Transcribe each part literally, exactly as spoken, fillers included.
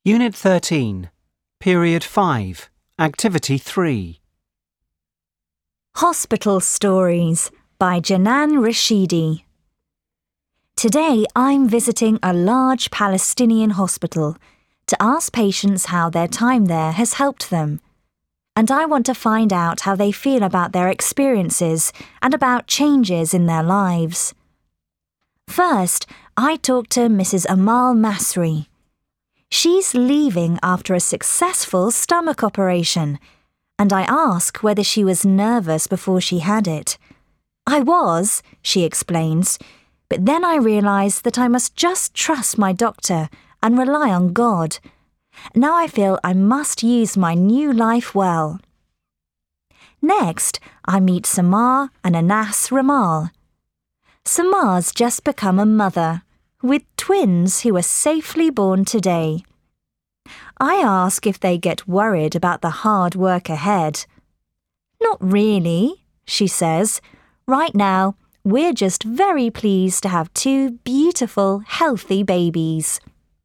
Unit thirteen, Period five, Activity three. Hospital Stories by Janan Rashidi. Today I'm visiting a large Palestinian hospital to ask patients how their time there has helped them. And I want to find out how they feel about their experiences and about changes in their lives. First, I talked to Missus Amal Masri. She's leaving after a successful stomach operation, and I ask whether she was nervous before she had it. I was, she explains, but then I realised that I must just trust my doctor and rely on God. Now I feel I must use my new life well. Next, I meet Samar and Anas Ramal. Samar's just become a mother, with twins who are safely born today. I ask if they get worried about the hard work ahead. Not really, she says. Right now, we're just very pleased to have two beautiful, healthy babies.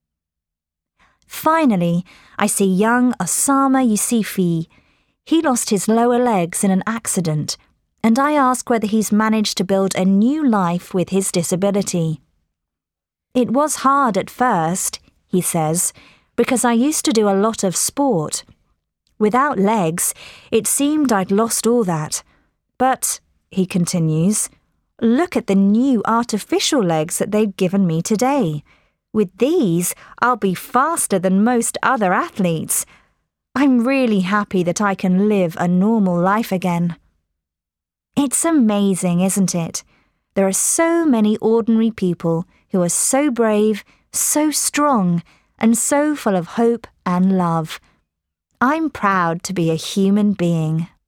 Finally, I see young Osama Yusufi. He lost his lower legs in an accident, and I ask whether he's managed to build a new life with his disability. It was hard at first, he says, because I used to do a lot of sport. Without legs, it seemed I'd lost all that. But, he continues, look at the new artificial legs that they've given me today. With these, I'll be faster than most other athletes. I'm really happy that I can live a normal life again. It's amazing, isn't it? There are so many ordinary people who are so brave, so strong, and so full of hope and love. I'm proud to be a human being.